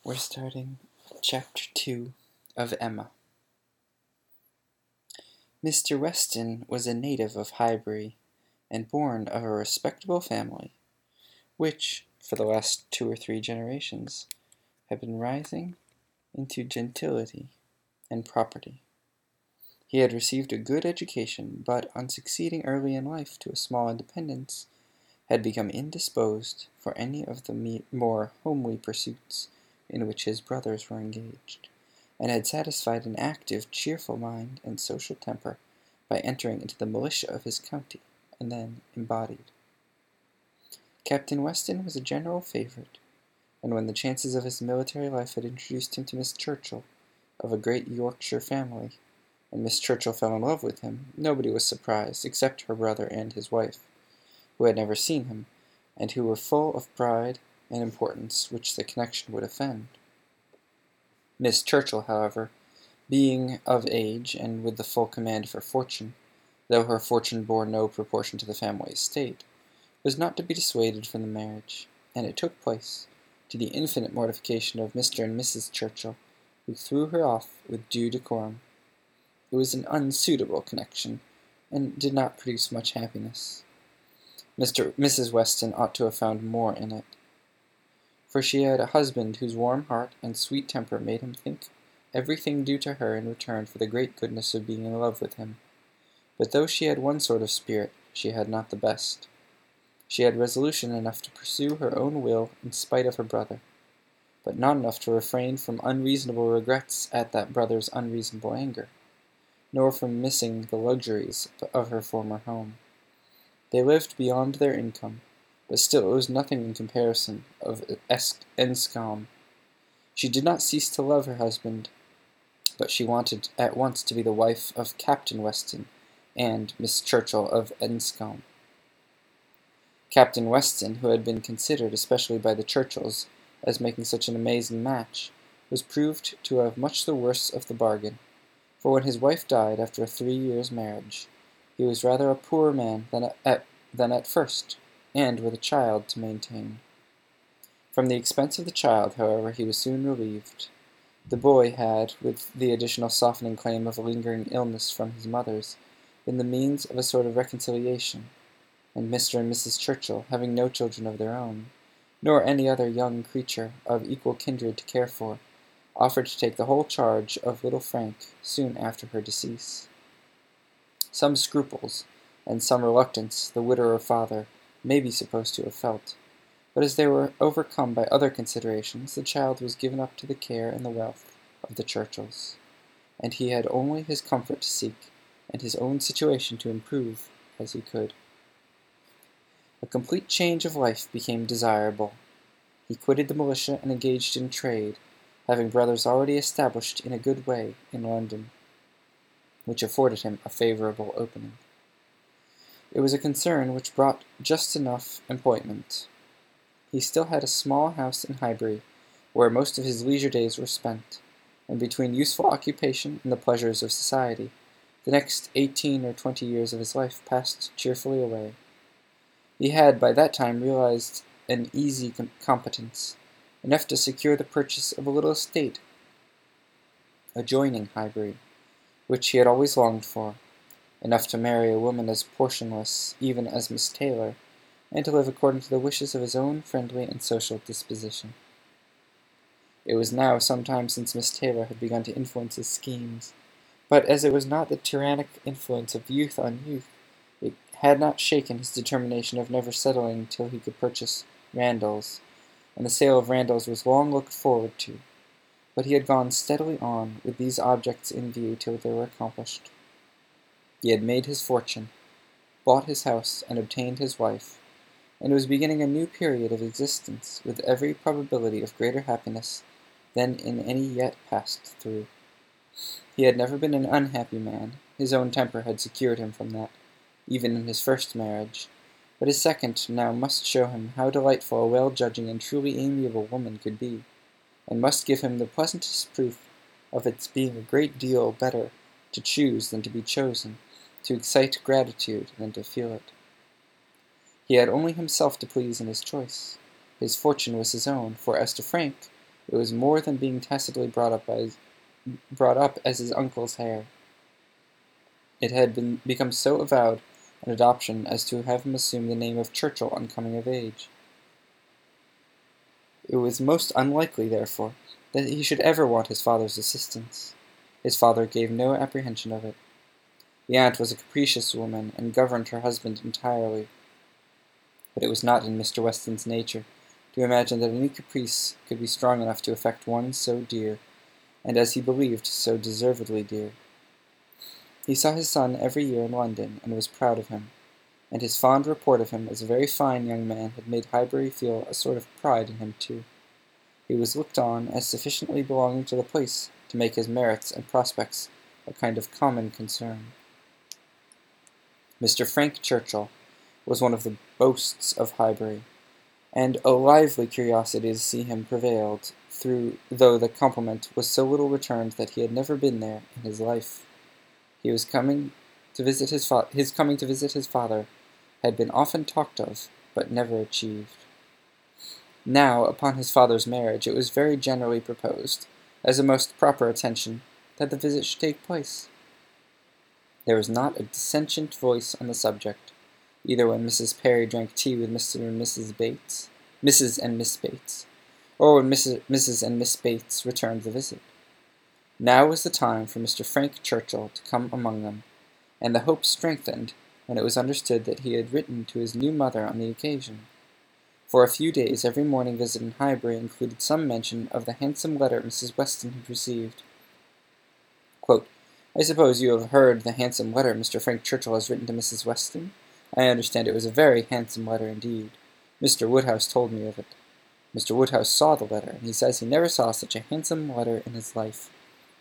We're starting Chapter 2 of Emma. Mr. Weston was a native of Highbury, and born of a respectable family, which, for the last 2 or 3 generations, had been rising into gentility and property. He had received a good education, but on succeeding early in life to a small independence, had become indisposed for any of the more homely pursuits in which his brothers were engaged, and had satisfied an active, cheerful mind and social temper by entering into the militia of his county, and then embodied. Captain Weston was a general favourite, and when the chances of his military life had introduced him to Miss Churchill, of a great Yorkshire family, and Miss Churchill fell in love with him, nobody was surprised, except her brother and his wife, who had never seen him, and who were full of pride and importance which the connection would offend. Miss Churchill, however, being of age, and with the full command of her fortune, though her fortune bore no proportion to the family estate, was not to be dissuaded from the marriage, and it took place, to the infinite mortification of Mr. and Mrs. Churchill, who threw her off with due decorum. It was an unsuitable connection, and did not produce much happiness. Mrs. Weston ought to have found more in it, for she had a husband whose warm heart and sweet temper made him think everything due to her in return for the great goodness of being in love with him. But though she had one sort of spirit, she had not the best. She had resolution enough to pursue her own will in spite of her brother, but not enough to refrain from unreasonable regrets at that brother's unreasonable anger, nor from missing the luxuries of her former home. They lived beyond their income, but still it was nothing in comparison of Enscombe. She did not cease to love her husband, but she wanted at once to be the wife of Captain Weston and Miss Churchill of Enscombe. Captain Weston, who had been considered, especially by the Churchills, as making such an amazing match, was proved to have much the worse of the bargain, for when his wife died after a 3 years' marriage, he was rather a poorer man than at first, and with a child to maintain. From the expense of the child, however, he was soon relieved. The boy had, with the additional softening claim of a lingering illness from his mother's, been the means of a sort of reconciliation, and Mr. and Mrs. Churchill, having no children of their own, nor any other young creature of equal kindred to care for, offered to take the whole charge of little Frank soon after her decease. Some scruples, and some reluctance, the widower father may be supposed to have felt, but as they were overcome by other considerations, the child was given up to the care and the wealth of the Churchills, and he had only his comfort to seek, and his own situation to improve as he could. A complete change of life became desirable. He quitted the militia and engaged in trade, having brothers already established in a good way in London, which afforded him a favourable opening. It was a concern which brought just enough employment. He still had a small house in Highbury, where most of his leisure days were spent, and between useful occupation and the pleasures of society, the next 18 or 20 years of his life passed cheerfully away. He had by that time realized an easy competence, enough to secure the purchase of a little estate adjoining Highbury, which he had always longed for, enough to marry a woman as portionless even as Miss Taylor, and to live according to the wishes of his own friendly and social disposition. It was now some time since Miss Taylor had begun to influence his schemes, but as it was not the tyrannic influence of youth on youth, it had not shaken his determination of never settling till he could purchase Randalls, and the sale of Randalls was long looked forward to, but he had gone steadily on with these objects in view till they were accomplished. He had made his fortune, bought his house, and obtained his wife, and was beginning a new period of existence with every probability of greater happiness than in any yet passed through. He had never been an unhappy man. His own temper had secured him from that, even in his first marriage, but his second now must show him how delightful a well-judging and truly amiable woman could be, and must give him the pleasantest proof of its being a great deal better to choose than to be chosen, to excite gratitude than to feel it. He had only himself to please in his choice. His fortune was his own, for as to Frank, It was more than being tacitly brought up as his uncle's heir. It had become so avowed an adoption as to have him assume the name of Churchill on coming of age. It was most unlikely, therefore, that he should ever want his father's assistance. His father gave no apprehension of it. The aunt was a capricious woman, and governed her husband entirely. But it was not in Mr. Weston's nature to imagine that any caprice could be strong enough to affect one so dear, and as he believed, so deservedly dear. He saw his son every year in London, and was proud of him, and his fond report of him as a very fine young man had made Highbury feel a sort of pride in him too. He was looked on as sufficiently belonging to the place to make his merits and prospects a kind of common concern. Mr. Frank Churchill was one of the boasts of Highbury, and a lively curiosity to see him prevailed, though the compliment was so little returned that he had never been there in his life. His coming to visit his father had been often talked of, but never achieved. Now, upon his father's marriage, it was very generally proposed, as a most proper attention, that the visit should take place. There was not a dissentient voice on the subject, either when Mrs. Perry drank tea with Mrs. and Miss Bates, or when Mrs. and Miss Bates returned the visit. Now was the time for Mr. Frank Churchill to come among them, and the hope strengthened when it was understood that he had written to his new mother on the occasion. For a few days every morning visit in Highbury included some mention of the handsome letter Mrs. Weston had received. Quote, "I suppose you have heard the handsome letter Mr. Frank Churchill has written to Mrs. Weston? I understand it was a very handsome letter indeed. Mr. Woodhouse told me of it. Mr. Woodhouse saw the letter, and he says he never saw such a handsome letter in his life."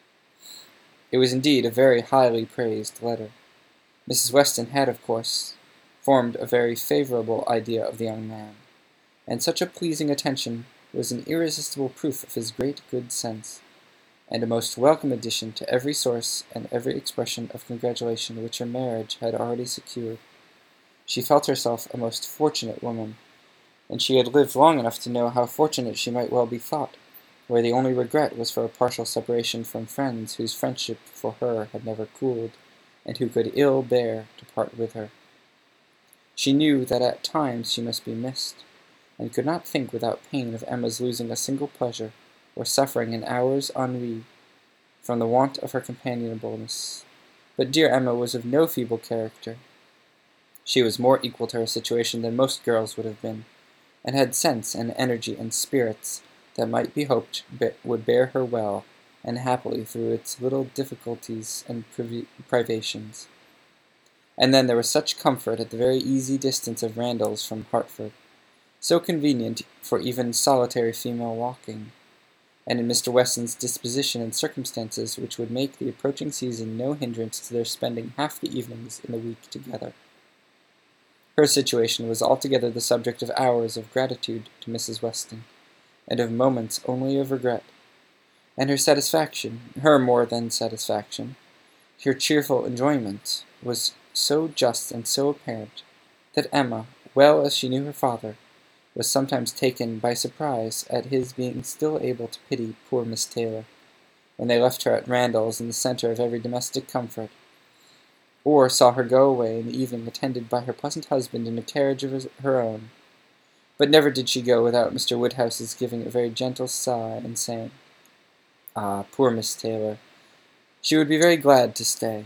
It was indeed a very highly praised letter. Mrs. Weston had, of course, formed a very favorable idea of the young man, and such a pleasing attention was an irresistible proof of his great good sense, and a most welcome addition to every source and every expression of congratulation which her marriage had already secured. She felt herself a most fortunate woman, and she had lived long enough to know how fortunate she might well be thought, where the only regret was for a partial separation from friends whose friendship for her had never cooled, and who could ill bear to part with her. She knew that at times she must be missed, and could not think without pain of Emma's losing a single pleasure, or suffering an hour's ennui, from the want of her companionableness. But dear Emma was of no feeble character. She was more equal to her situation than most girls would have been, and had sense and energy and spirits that might be hoped would bear her well and happily through its little difficulties and privations. And then there was such comfort at the very easy distance of Randalls from Hertford, so convenient for even solitary female walking, and in Mr. Weston's disposition and circumstances which would make the approaching season no hindrance to their spending half the evenings in the week together. Her situation was altogether the subject of hours of gratitude to Mrs. Weston, and of moments only of regret, and her satisfaction, her more than satisfaction, her cheerful enjoyment, was so just and so apparent, that Emma, well as she knew her father, was sometimes taken by surprise at his being still able to pity poor Miss Taylor, when they left her at Randalls in the centre of every domestic comfort, or saw her go away in the evening attended by her pleasant husband in a carriage of her own. But never did she go without Mr. Woodhouse's giving a very gentle sigh, and saying, "Ah, poor Miss Taylor! She would be very glad to stay."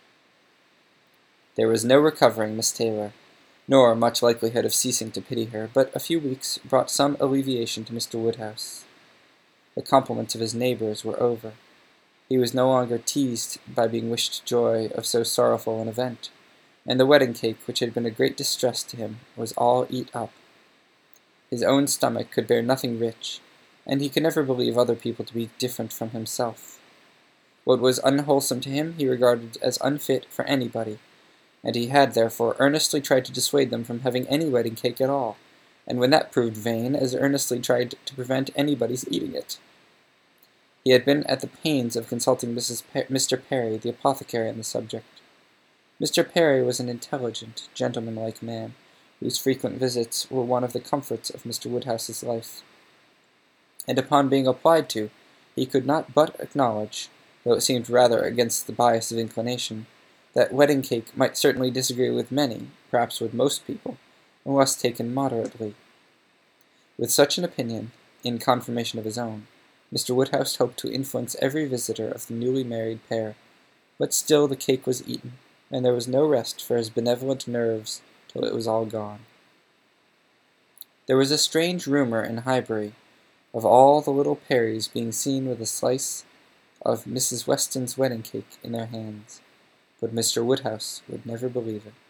There was no recovering Miss Taylor, nor much likelihood of ceasing to pity her, but a few weeks brought some alleviation to Mr. Woodhouse. The compliments of his neighbours were over. He was no longer teased by being wished joy of so sorrowful an event, and the wedding cake, which had been a great distress to him, was all eat up. His own stomach could bear nothing rich, and he could never believe other people to be different from himself. What was unwholesome to him he regarded as unfit for anybody, and he had therefore earnestly tried to dissuade them from having any wedding cake at all, and when that proved vain, as earnestly tried to prevent anybody's eating it. He had been at the pains of consulting Mr. Perry, the apothecary, on the subject. Mr. Perry was an intelligent, gentlemanlike man, whose frequent visits were one of the comforts of Mr. Woodhouse's life. and upon being applied to, he could not but acknowledge, though it seemed rather against the bias of inclination, that wedding cake might certainly disagree with many, perhaps with most people, unless taken moderately. With such an opinion, in confirmation of his own, Mr. Woodhouse hoped to influence every visitor of the newly married pair, but still the cake was eaten, and there was no rest for his benevolent nerves till it was all gone. There was a strange rumor in Highbury of all the little Perrys being seen with a slice of Mrs. Weston's wedding cake in their hands, but Mr. Woodhouse would never believe it.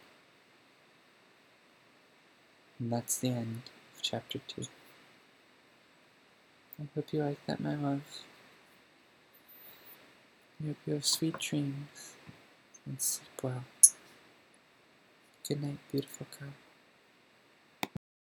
And that's the end of chapter 2. I hope you like that, my love. I hope you have sweet dreams and sleep well. Good night, beautiful girl.